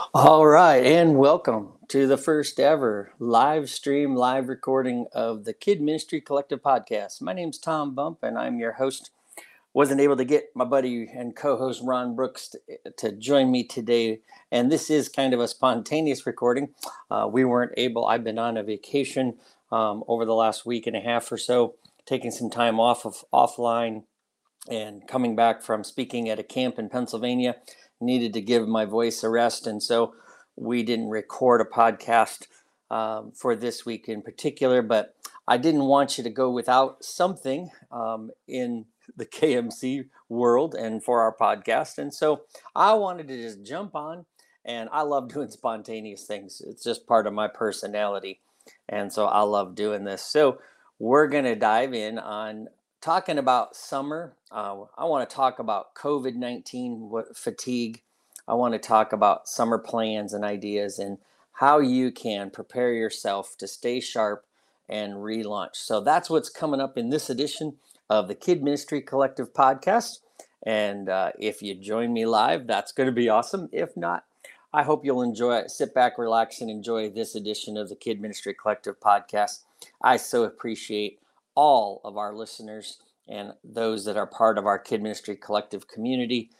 All right, and welcome to the first ever live stream, live recording of the Kid Ministry Collective podcast. My name's Tom Bump, and I'm your host. Wasn't able to get my buddy and co-host Ron Brooks to join me today, and this is kind of a spontaneous recording. We weren't able. I've been on a vacation over the last week and a half or so, taking some time offline and coming back from speaking at a camp in Pennsylvania, needed to give my voice a rest. And so we didn't record a podcast for this week in particular, but I didn't want you to go without something in the KMC world and for our podcast. And so I wanted to just jump on, and I love doing spontaneous things. It's just part of my personality. And so I love doing this. So we're going to dive in on talking about summer. I want to talk about COVID-19 fatigue. I want to talk about summer plans and ideas and how you can prepare yourself to stay sharp and relaunch. So that's what's coming up in this edition of the Kid Ministry Collective podcast. And if you join me live, that's going to be awesome. If not, I hope you'll enjoy it. Sit back, relax, and enjoy this edition of the Kid Ministry Collective podcast. I so appreciate all of our listeners and those that are part of our Kid Ministry Collective community.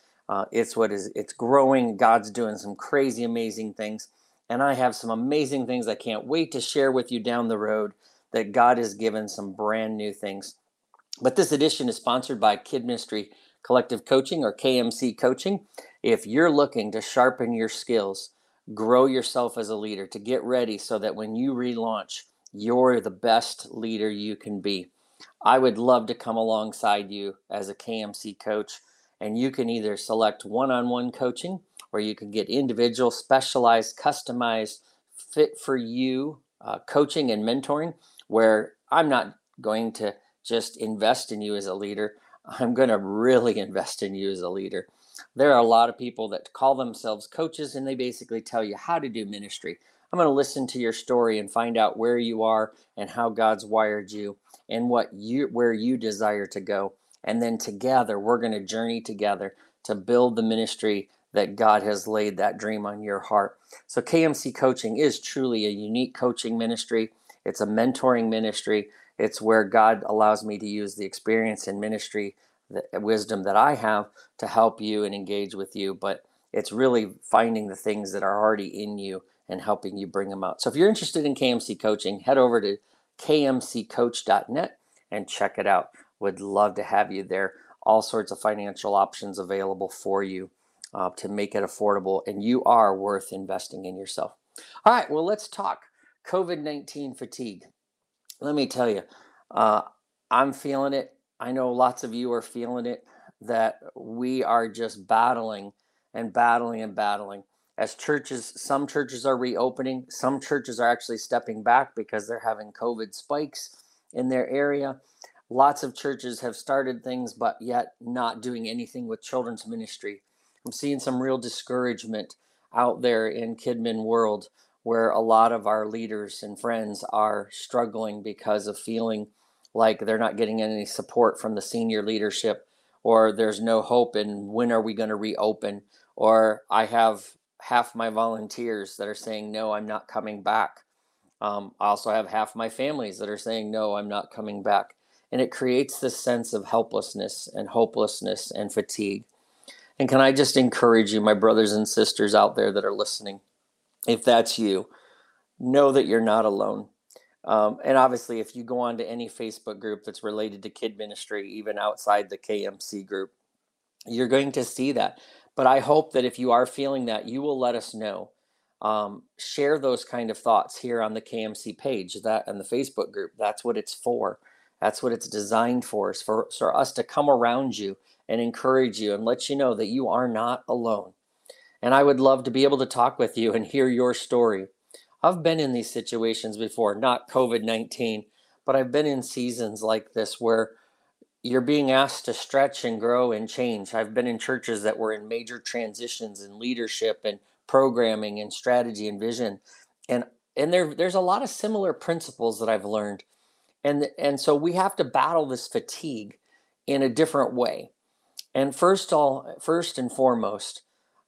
It's growing. God's doing some crazy, amazing things. And I have some amazing things I can't wait to share with you down the road, that God has given some brand new things. But this edition is sponsored by Kid Ministry Collective Coaching, or KMC Coaching. If you're looking to sharpen your skills, grow yourself as a leader, to get ready so that when you relaunch, you're the best leader you can be, I would love to come alongside you as a KMC coach. And you can either select one-on-one coaching, or you can get individual, specialized, customized, fit for you coaching and mentoring, where I'm not going to just invest in you as a leader. I'm going to really invest in you as a leader. There are a lot of people that call themselves coaches, and they basically tell you how to do ministry. I'm going to listen to your story and find out where you are and how God's wired you and where you desire to go. And then together, we're going to journey together to build the ministry that God has laid that dream on your heart. So KMC Coaching is truly a unique coaching ministry. It's a mentoring ministry. It's where God allows me to use the experience in ministry, the wisdom that I have, to help you and engage with you. But it's really finding the things that are already in you and helping you bring them out. So if you're interested in KMC coaching, head over to kmccoach.net and check it out. Would love to have you there. All sorts of financial options available for you to make it affordable, and you are worth investing in yourself. All right, well, let's talk COVID-19 fatigue. Let me tell you, uh, I'm feeling it. I know lots of you are feeling it, that we are just battling and battling and battling. As churches, some churches are reopening, some churches are actually stepping back because they're having COVID spikes in their area. Lots of churches have started things, but yet not doing anything with children's ministry. I'm seeing some real discouragement out there in Kidmin world, where a lot of our leaders and friends are struggling because of feeling like they're not getting any support from the senior leadership, or there's no hope in when are we going to reopen, or I have half my volunteers that are saying, no, I'm not coming back. I also have half my families that are saying, no, I'm not coming back. And it creates this sense of helplessness and hopelessness and fatigue. And can I just encourage you, my brothers and sisters out there that are listening, if that's you, know that you're not alone. And obviously, if you go on to any Facebook group that's related to kid ministry, even outside the KMC group, you're going to see that. But I hope that if you are feeling that, you will let us know. Share those kind of thoughts here on the KMC page, that and the Facebook group. That's what it's for. That's what it's designed for, is for us to come around you and encourage you and let you know that you are not alone. And I would love to be able to talk with you and hear your story. I've been in these situations before, not COVID-19, but I've been in seasons like this where you're being asked to stretch and grow and change. I've been in churches that were in major transitions in leadership and programming and strategy and vision. And there's a lot of similar principles that I've learned. And so we have to battle this fatigue in a different way. And first and foremost,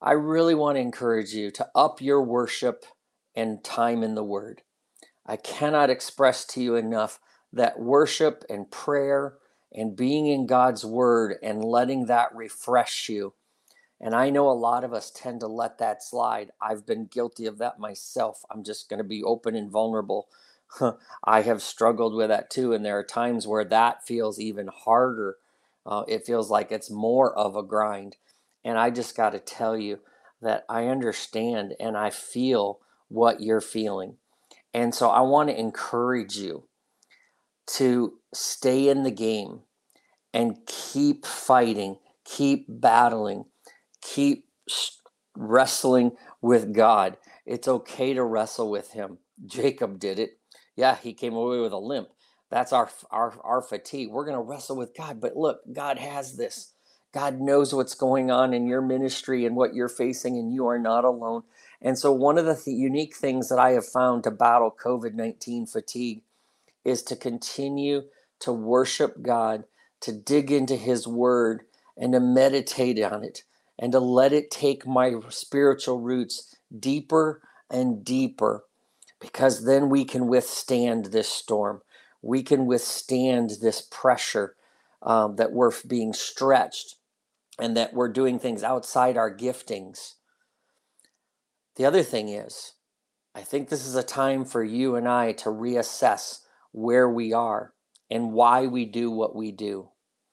I really want to encourage you to up your worship and time in the Word. I cannot express to you enough that worship and prayer and being in God's Word and letting that refresh you. And I know a lot of us tend to let that slide. I've been guilty of that myself. I'm just going to be open and vulnerable. I have struggled with that too. And there are times where that feels even harder. It feels like it's more of a grind. And I just got to tell you that I understand and I feel what you're feeling. And so I want to encourage you to stay in the game and keep fighting, keep battling, keep wrestling with God. It's okay to wrestle with him. Jacob did it. Yeah, he came away with a limp. That's our fatigue. We're going to wrestle with God. But look, God has this. God knows what's going on in your ministry and what you're facing, and you are not alone. And so one of the unique things that I have found to battle COVID-19 fatigue is to continue to worship God, to dig into his word and to meditate on it and to let it take my spiritual roots deeper and deeper, because then we can withstand this storm. We can withstand this pressure, that we're being stretched and that we're doing things outside our giftings. The other thing is, I think this is a time for you and I to reassess where we are and why we do what we do.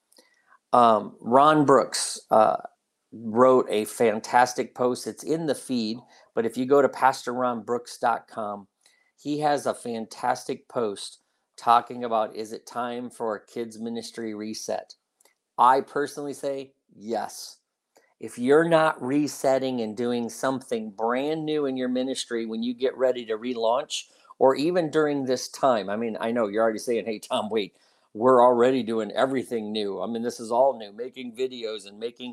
Ron Brooks wrote a fantastic post. It's in the feed, but if you go to pastorronbrooks.com, he has a fantastic post talking about, is it time for a kids ministry reset? I personally say yes. If you're not resetting and doing something brand new in your ministry when you get ready to relaunch, or even during this time, I mean, I know you're already saying, hey, Tom, wait, we're already doing everything new. I mean, this is all new, making videos and making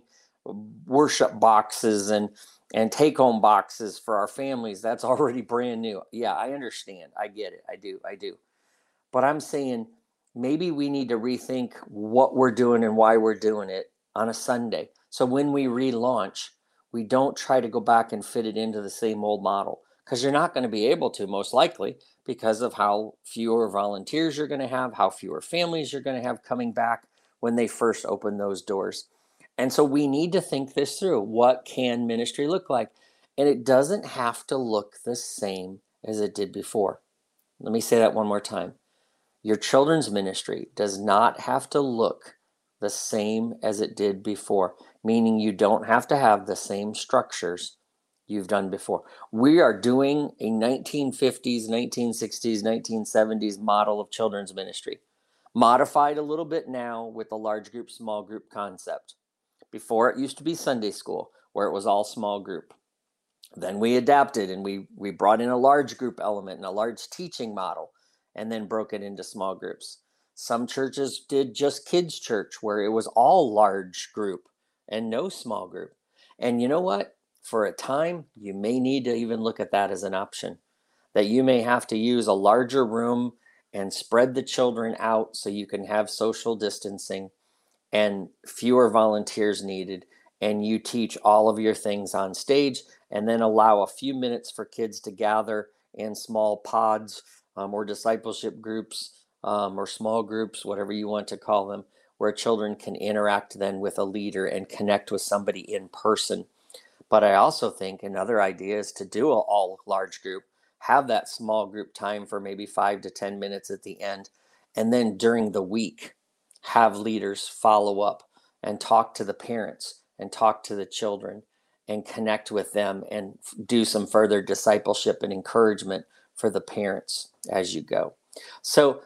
worship boxes and take-home boxes for our families. That's already brand new. Yeah, I understand. I get it. I do. But I'm saying maybe we need to rethink what we're doing and why we're doing it on a Sunday. So when we relaunch, we don't try to go back and fit it into the same old model, because you're not going to be able to, most likely, because of how fewer volunteers you're going to have, how fewer families you're going to have coming back when they first open those doors. And so we need to think this through. What can ministry look like? And it doesn't have to look the same as it did before. Let me say that one more time. Your children's ministry does not have to look the same as it did before, meaning you don't have to have the same structures you've done before. We are doing a 1950s, 1960s, 1970s model of children's ministry, modified a little bit now with the large group, small group concept. Before, it used to be Sunday school, where it was all small group. Then we adapted and we brought in a large group element and a large teaching model, and then broke it into small groups. Some churches did just kids' church, where it was all large group and no small group. And you know what? For a time, you may need to even look at that as an option, that you may have to use a larger room and spread the children out so you can have social distancing and fewer volunteers needed, and you teach all of your things on stage, and then allow a few minutes for kids to gather in small pods, or discipleship groups, or small groups, whatever you want to call them, where children can interact then with a leader and connect with somebody in person. But I also think another idea is to do an all large group, have that small group time for maybe 5 to 10 minutes at the end, and then during the week, have leaders follow up and talk to the parents and talk to the children and connect with them and do some further discipleship and encouragement for the parents as you go. So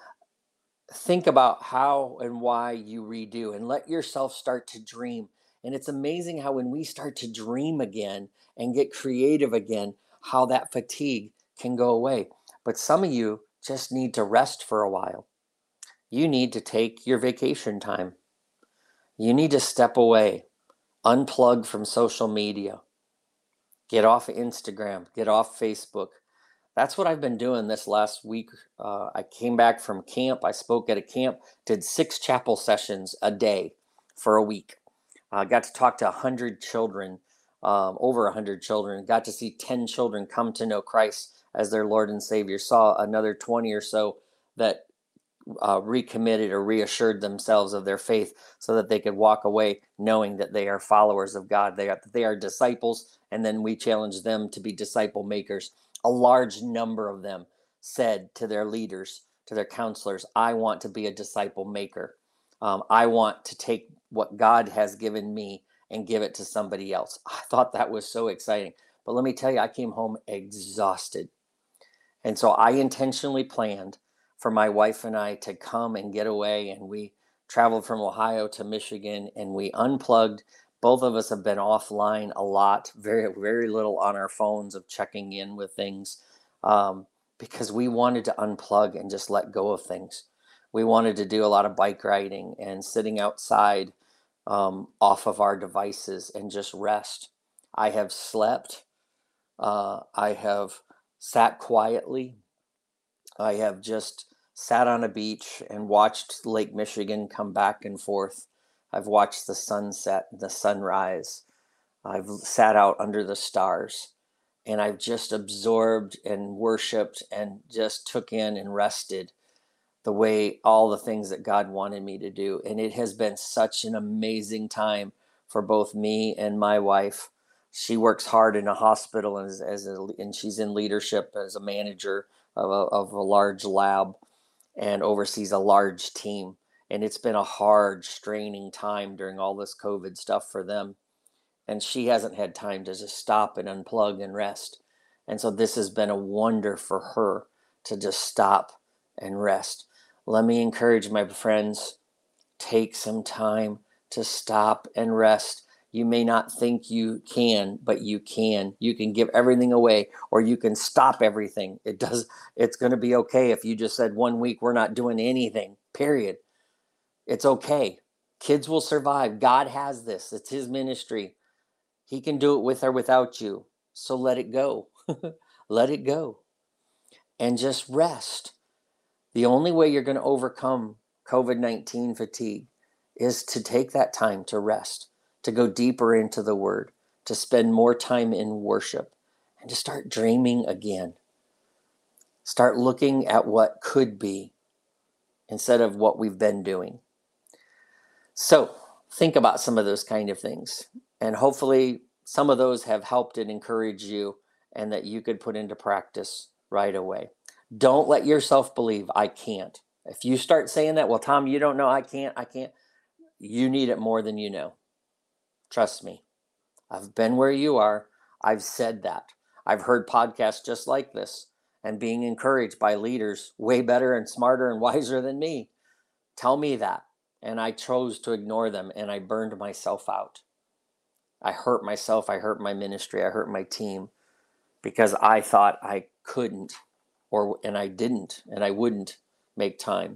think about how and why you redo, and let yourself start to dream. And it's amazing how when we start to dream again and get creative again, how that fatigue can go away. But some of you just need to rest for a while. You need to take your vacation time. You need to step away, unplug from social media, get off Instagram, get off Facebook. That's what I've been doing this last week. I came back from camp. I spoke at a camp, did 6 chapel sessions a day for a week. I got to talk to 100 children over 100 children, got to see 10 children come to know Christ as their Lord and Savior, saw another 20 or so that recommitted or reassured themselves of their faith so that they could walk away knowing that they are followers of God. They are disciples, and then we challenge them to be disciple makers. A large number of them said to their leaders, to their counselors, I want to be a disciple maker. I want to take what God has given me and give it to somebody else. I thought that was so exciting. But let me tell you, I came home exhausted. And so I intentionally planned for my wife and I to come and get away. And we traveled from Ohio to Michigan and we unplugged. Both of us have been offline a lot, very, very little on our phones of checking in with things, because we wanted to unplug and just let go of things. We wanted to do a lot of bike riding and sitting outside off of our devices and just rest. I have slept. I have sat quietly. I have just sat on a beach and watched Lake Michigan come back and forth. I've watched the sunset, the sunrise. I've sat out under the stars and I've just absorbed and worshiped and just took in and rested the way all the things that God wanted me to do. And it has been such an amazing time for both me and my wife. She works hard in a hospital and she's in leadership as a manager of a large lab and oversees a large team. And it's been a hard, straining time during all this COVID stuff for them. And she hasn't had time to just stop and unplug and rest. And so this has been a wonder for her to just stop and rest. Let me encourage my friends, take some time to stop and rest. You may not think you can, but you can. You can give everything away or you can stop everything. It's going to be okay if you just said 1 week, we're not doing anything, period. It's okay. Kids will survive. God has this. It's his ministry. He can do it with or without you. So let it go. Let it go. And just rest. The only way you're going to overcome COVID-19 fatigue is to take that time to rest, to go deeper into the Word, to spend more time in worship, and to start dreaming again. Start looking at what could be instead of what we've been doing. So think about some of those kind of things. And hopefully some of those have helped and encouraged you and that you could put into practice right away. Don't let yourself believe, I can't. If you start saying that, well, Tom, you don't know, I can't. You need it more than you know. Trust me. I've been where you are. I've said that. I've heard podcasts just like this and being encouraged by leaders way better and smarter and wiser than me. Tell me that. And I chose to ignore them and I burned myself out. I hurt myself. I hurt my ministry. I hurt my team because I thought I couldn't and I didn't and I wouldn't make time.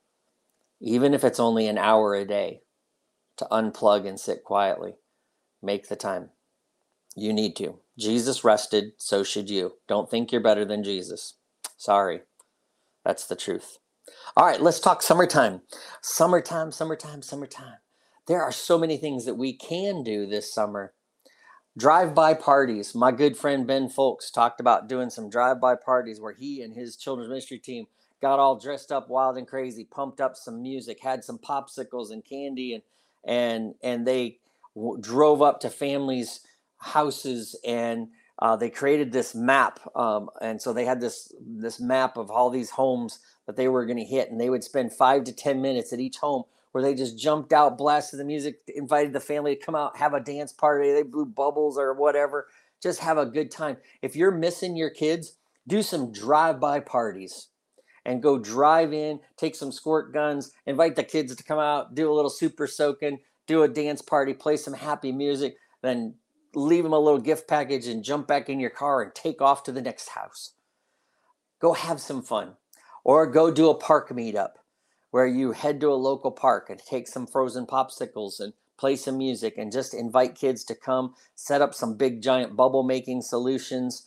Even if it's only an hour a day to unplug and sit quietly, make the time. You need to. Jesus rested, so should you. Don't think you're better than Jesus. Sorry. That's the truth. All right, let's talk summertime. Summertime. There are so many things that we can do this summer. Drive-by parties. My good friend Ben Folks talked about doing some drive-by parties where he and his children's ministry team got all dressed up wild and crazy, pumped up some music, had some popsicles and candy, and they drove up to families' houses and they created this map. And so they had this map of all these homes that they were going to hit, and they would spend 5 to 10 minutes at each home where they just jumped out, blasted the music, invited the family to come out, have a dance party. They blew bubbles or whatever. Just have a good time. If you're missing your kids, do some drive-by parties and go drive in, take some squirt guns, invite the kids to come out, do a little super soaking, do a dance party, play some happy music, then leave them a little gift package and jump back in your car and take off to the next house. Go have some fun. Or go do a park meetup where you head to a local park and take some frozen popsicles and play some music and just invite kids to come, set up some big giant bubble making solutions,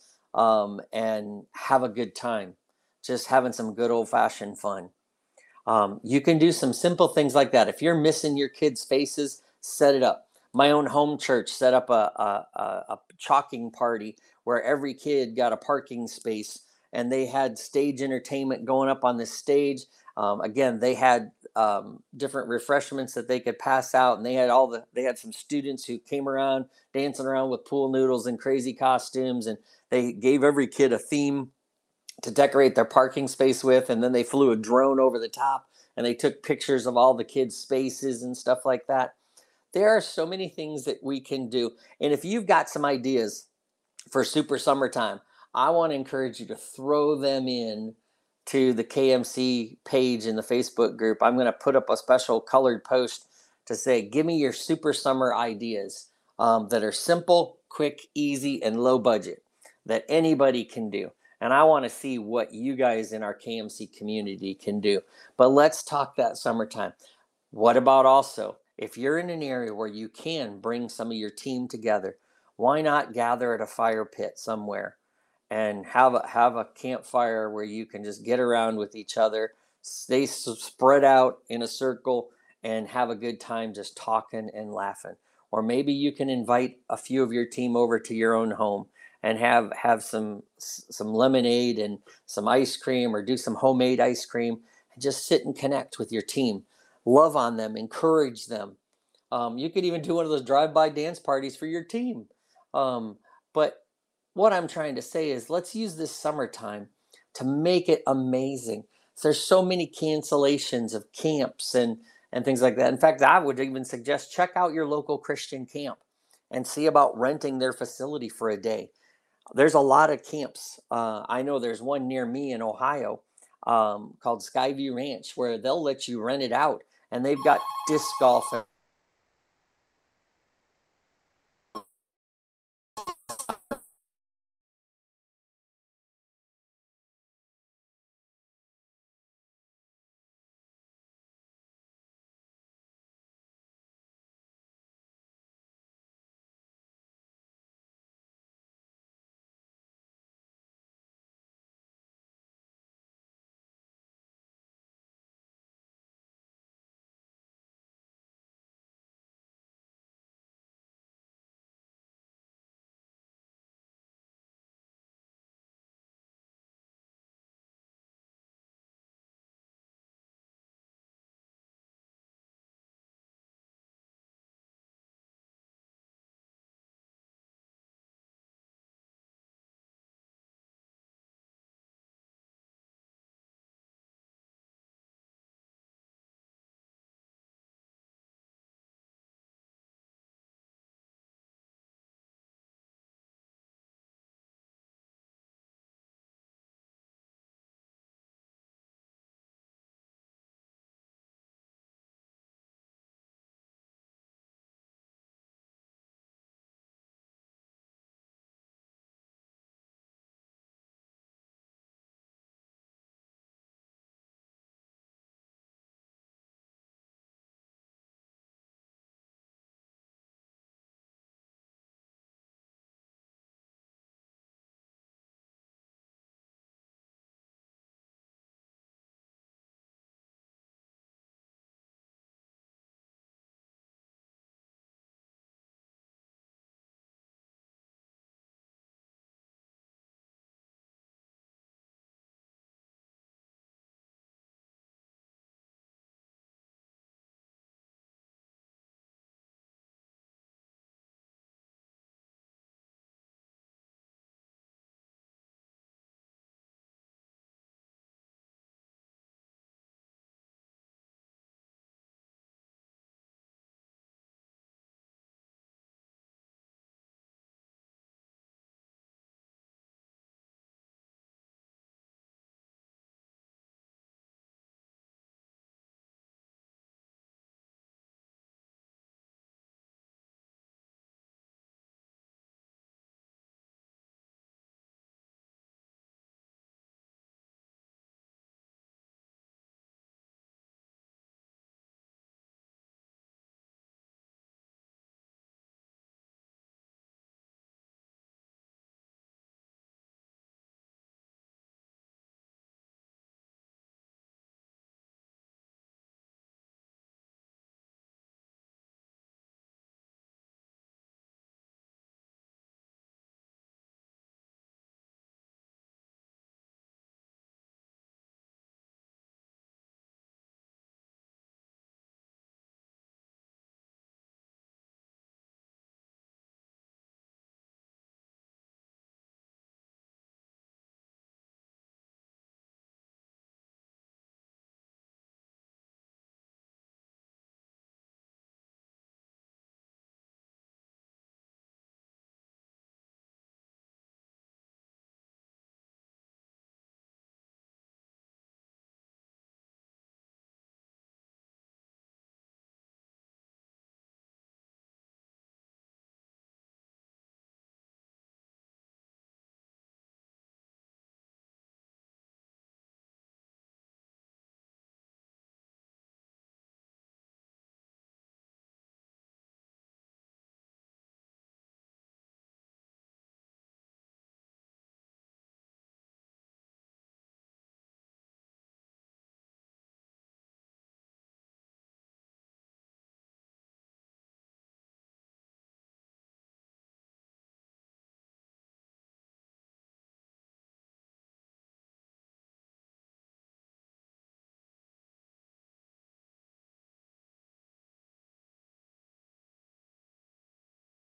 and have a good time. Just having some good old fashioned fun. You can do some simple things like that. If you're missing your kids' faces, set it up. My own home church set up a chalking party where every kid got a parking space, and they had stage entertainment going up on this stage. Again, they had different refreshments that they could pass out, and they had some students who came around dancing around with pool noodles and crazy costumes, and they gave every kid a theme to decorate their parking space with, and then they flew a drone over the top and they took pictures of all the kids' spaces and stuff like that. There are so many things that we can do. And if you've got some ideas for super summertime, I want to encourage you to throw them in to the KMC page in the Facebook group. I'm going to put up a special colored post to say, give me your super summer ideas that are simple, quick, easy, and low budget that anybody can do. And I want to see what you guys in our KMC community can do. But let's talk that summertime. What about also, if you're in an area where you can bring some of your team together, why not gather at a fire pit somewhere and have a campfire where you can just get around with each other, stay spread out in a circle, and have a good time just talking and laughing. Or maybe you can invite a few of your team over to your own home and have some lemonade and some ice cream, or do some homemade ice cream, and just sit and connect with your team, love on them, encourage them. You could even do one of those drive-by dance parties for your team. But what I'm trying to say is, let's use this summertime to make it amazing. There's so many cancellations of camps and things like that. In fact, I would even suggest check out your local Christian camp and see about renting their facility for a day. There's a lot of camps. I know there's one near me in Ohio called Skyview Ranch, where they'll let you rent it out, and they've got disc golf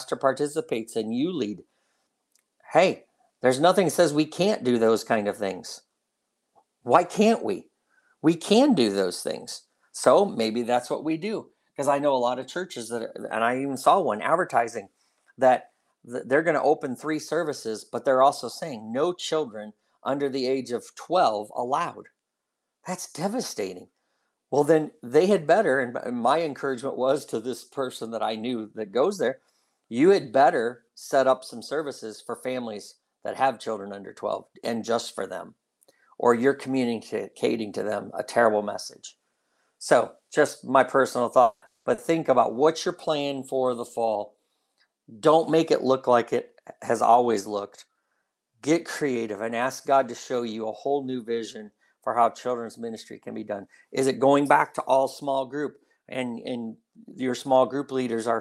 pastor participates and you lead. Hey, there's nothing that says we can't do those kind of things. Why can't we? We can do those things. So maybe that's what we do. Because I know a lot of churches that, and I even saw one advertising that they're going to open 3 services, but they're also saying no children under the age of 12 allowed. That's devastating. Well, then they had better, and my encouragement was to this person that I knew that goes there, you had better set up some services for families that have children under 12 and just for them, or you're communicating to them a terrible message. So just my personal thought, but think about what's your plan for the fall. Don't make it look like it has always looked. Get creative and ask God to show you a whole new vision for how children's ministry can be done. Is it going back to all small group, and your small group leaders are,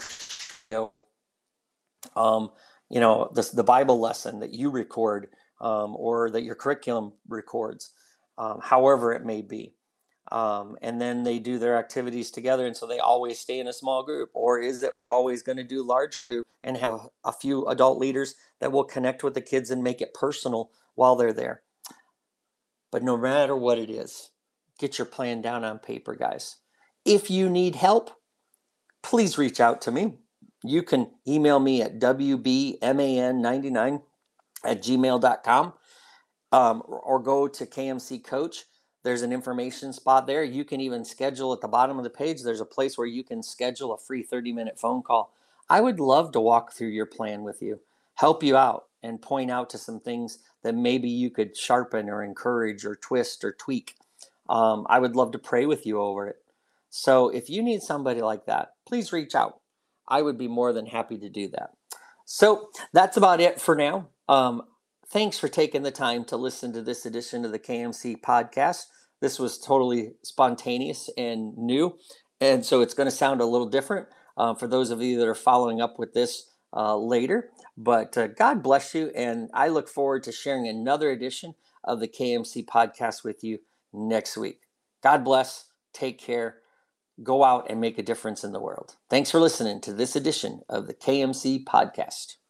the Bible lesson that you record, or that your curriculum records, however it may be. And then they do their activities together, and so they always stay in a small group? Or is it always going to do large group and have a few adult leaders that will connect with the kids and make it personal while they're there? But no matter what it is, get your plan down on paper, guys. If you need help, please reach out to me. You can email me at wbman99@gmail.com, or go to KMC Coach. There's an information spot there. You can even schedule at the bottom of the page. There's a place where you can schedule a free 30-minute phone call. I would love to walk through your plan with you, help you out, and point out to some things that maybe you could sharpen or encourage or twist or tweak. I would love to pray with you over it. So if you need somebody like that, please reach out. I would be more than happy to do that. So that's about it for now. Thanks for taking the time to listen to this edition of the KMC podcast. This was totally spontaneous and new, and so it's going to sound a little different for those of you that are following up with this later. But God bless you, and I look forward to sharing another edition of the KMC podcast with you next week. God bless. Take care. Go out and make a difference in the world. Thanks for listening to this edition of the KMC podcast.